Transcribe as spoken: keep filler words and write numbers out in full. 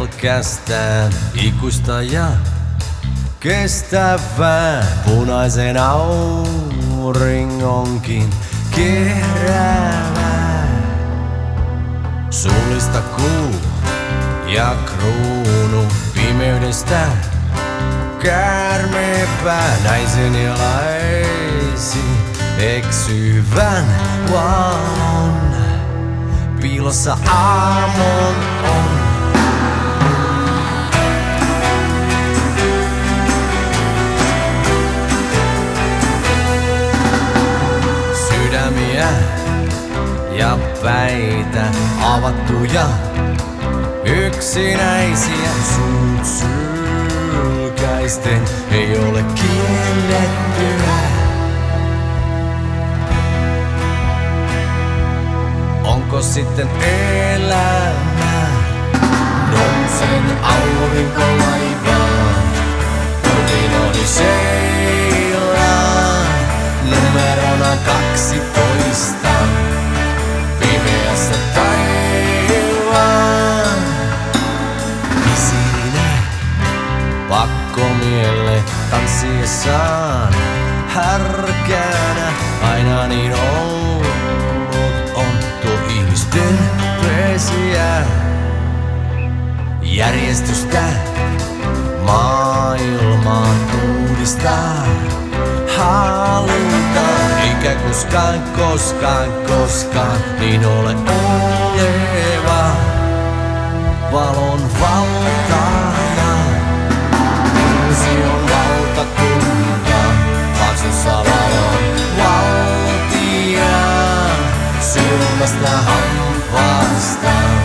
pelkästään ikuista ja kestävää. Punaisen auringonkin keräävää. Suullista kuu ja kruunu pimeydestä käärmepää. Naisen ja laisi eksyvän valon. Piilossa aamon on. Sydämiä ja päitä avattuja, yksinäisiä suut sylkäisten ei ole kiellettyä. Onko sitten elämä? Nousen aurinkolaivaan, kotinoni seilaa, numerona kaksitoista, pimeässä taivaan. Isinä pakkomielle tanssiessaan, härkänä aina niin ollut on tuo ihmisten pesiä. Järjestystä maailmaan uudistaa halutaan, eikä koskaan, koskaan, koskaan niin ole oleva valon valtaja. Uusi on valtakunta, maksussa valon valtia, silmästä hampaasta.